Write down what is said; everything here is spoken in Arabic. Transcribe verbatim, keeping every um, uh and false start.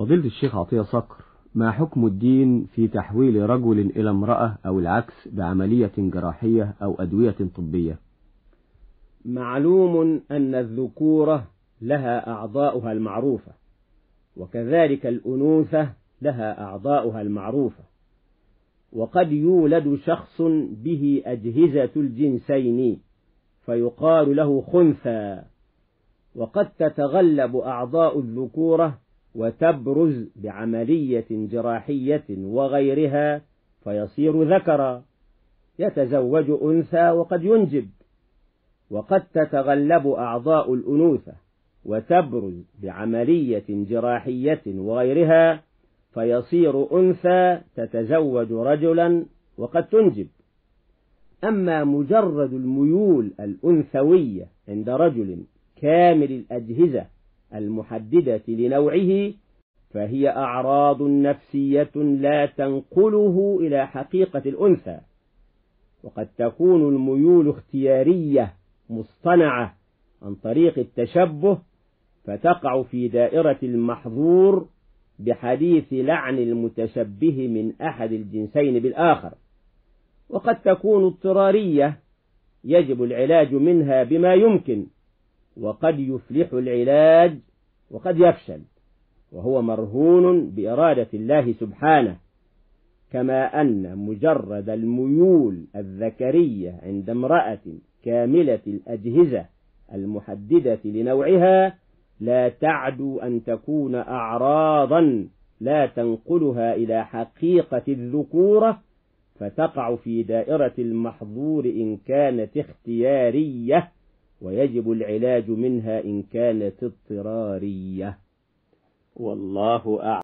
فضيلة الشيخ عطية صقر، ما حكم الدين في تحويل رجل إلى امرأة أو العكس بعملية جراحية أو أدوية طبية؟ معلوم أن الذكورة لها أعضاؤها المعروفة، وكذلك الأنوثة لها أعضاؤها المعروفة، وقد يولد شخص به أجهزة الجنسين فيقال له خنثى، وقد تتغلب أعضاء الذكورة وتبرز بعملية جراحية وغيرها فيصير ذكرا، يتزوج أنثى وقد ينجب. وقد تتغلب أعضاء الأنوثة وتبرز بعملية جراحية وغيرها فيصير أنثى تتزوج رجلا وقد تنجب. أما مجرد الميول الأنثوية عند رجل كامل الأجهزة المحددة لنوعه فهي أعراض نفسية لا تنقله إلى حقيقة الأنثى، وقد تكون الميول اختيارية مصطنعة عن طريق التشبه فتقع في دائرة المحظور بحديث لعن المتشبه من أحد الجنسين بالآخر، وقد تكون اضطرارية يجب العلاج منها بما يمكن، وقد يفلح العلاج وقد يفشل، وهو مرهون بإرادة الله سبحانه. كما أن مجرد الميول الذكرية عند امرأة كاملة الأجهزة المحددة لنوعها لا تعدو أن تكون أعراضا لا تنقلها إلى حقيقة الذكورة فتقع في دائرة المحظور إن كانت اختيارية، ويجب العلاج منها إن كانت اضطرارية. والله أعلم.